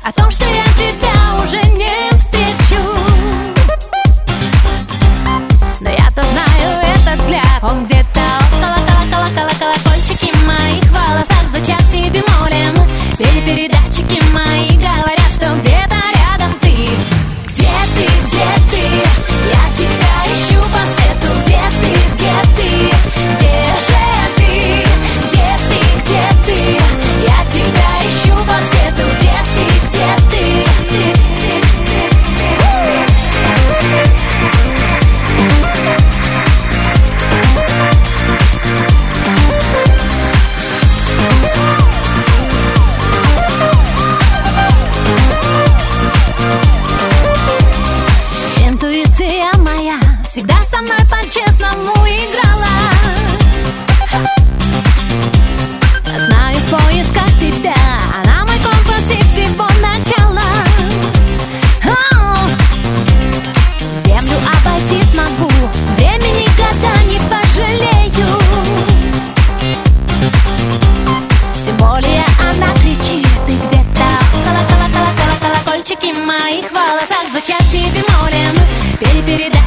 о том, что я тебя уже не встречу. Но я-то знаю этот взгляд, он где-то около колокольчики моих в волосах звучат си бемолем. Передатчики мои говорят, что где-то рядом ты. Где ты, где ты? Я тебя ищу по свету. Где ты, где же ты? Где ты, где ты? Я тебя ищу по свету. Где ты, где ты? Интуиция моя всегда со мной по-честному играла. Знаю, в поисках тебя она мой компас и всего начала. Землю обойти смогу, время никогда не пожалею. Тем более она кричит, ты где-то колокольчики моих в волосах звучат си бемолем. Передать